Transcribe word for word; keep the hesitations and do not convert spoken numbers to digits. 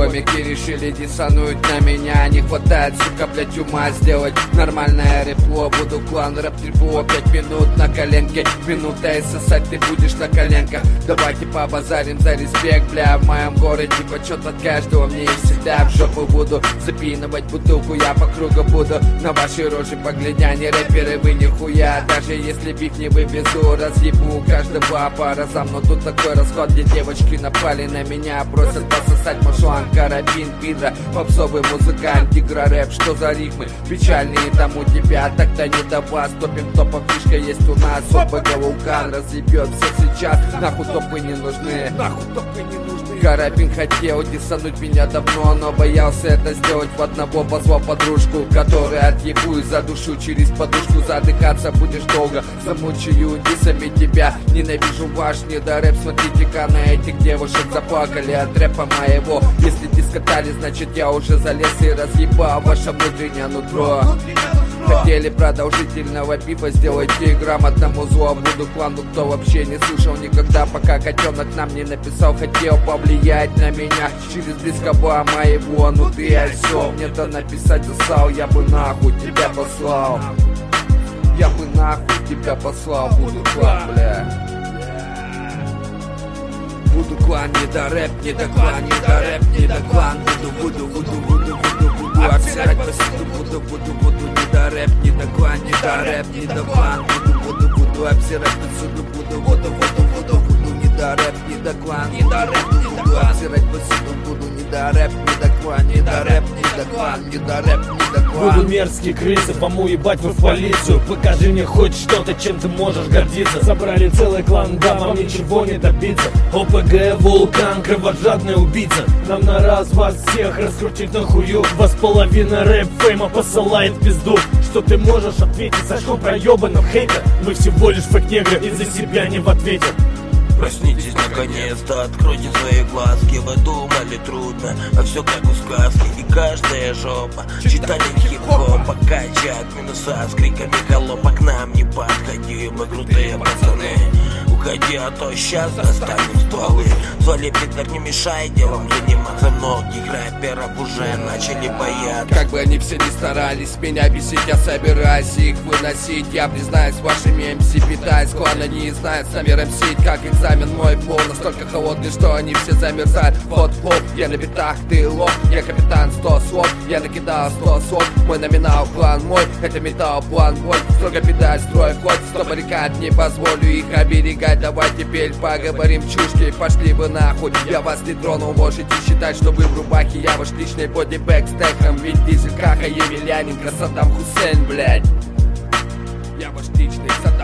Комики решили диссануть на меня. Не хватает, сука, блять, ума сделать нормальное репло. Буду клан рэп трипо, пять минут на коленке. Минута и сосать ты будешь на коленках. Давайте побазарим за респект, бля. В моем городе почет от каждого. Мне и всегда в жопу буду запинывать бутылку. Я по кругу буду на вашей роже поглядя. Не рэперы вы нихуя. Даже если биф не вывезу, разъебу каждого по разам. Но тут такой расход, где девочки напали на меня. Просят пососать машлан, карабин, пидра. Попсовый музыкант, игра рэп. Что за рифмы печальные там у тебя? Так-то не до вас. Топим топом, фишка есть у нас. ОПГ вулкан разъебет все сейчас. Нахуй топы не нужны. Нахуй топы не нужны. Карабин хотел диссануть меня давно, но боялся это сделать в одного. Позвал подружку, которая отъебу и задушу через подушку. Задыхаться будешь долго, замучаю диссами тебя. Ненавижу ваш недорэп, смотрите-ка на этих девушек. Заплакали от рэпа моего. Если дискотали, значит я уже залез и разъебал ваше внутреннее нутро. Хотели продолжительного пива, сделайте грамотному зло. Буду клану, кто вообще не слышал никогда, пока котенок нам не написал. Хотел повлиять на меня через близкого моего. Ну ты осел, мне-то написать засал. Я бы нахуй тебя послал. Я бы нахуй тебя послал. Буду клан, бля. Буду клан, не до рэп, не до клан, не до рэп, не до клан. Буду, буду, буду, буду, буду, буду обсирать повсюду. Буду, буду, буду, не до рэп, не до клан, не до рэп, не до клан. Буду, буду, буду обсирать повсюду. Буду, буду, буду, буду, буду, не до рэп, не до клан, не до рэп, не до клан. Обсирать повсюду. Буду, не до рэп, не до клан, не до рэп, не до клан, не до рэп, не до клан. Буду мерзкие крысы, кому ебать вы в полицию. Покажи мне хоть что-то, чем ты можешь гордиться. Собрали целый клан, да, вам ничего не добиться. ОПГ, вулкан, кровожадный убийца. Нам на раз вас всех раскрутить на хую. Вас половина рэп-фейма посылает в пизду. Что ты можешь ответить Сашком проебанным хейтер? Мы всего лишь фэк-негры и за себя не в ответе. Проснитесь наконец-то, откройте свои глазки. Вы думали трудно, а все как в сказке. И каждая жопа читали хип-хопа. Качать минуса с криками холопа. К нам не подходи, мы крутые пацаны. Уходи, а то сейчас достанем стволы. Звали Питер, не мешай делом заниматься. Многих рэперов уже начали бояться. Как бы они все не старались меня бесить, я собираюсь их выносить. Я признаюсь, вашими эм си питаюсь. Клана не знает с нами ремсить. Как экзамен мой флоу настолько холодный, что они все замерзают. Хот-хоп, я на битах, ты лох. Я капитан, сто слов, я накидал сто слов. Мой номинал, план мой, это металл, план бой. Строго педаль, строй ход, сто баррикад, не позволю их оберегать. Давай теперь поговорим чушки, пошли вы нахуй. Я вас не тронул, можете считать, что вы в рубахе. Я ваш личный бодибэк с техом. Ведь Дизель, Каха, Емельяненко, Саддам Хусейн, блядь. Я ваш личный Саддам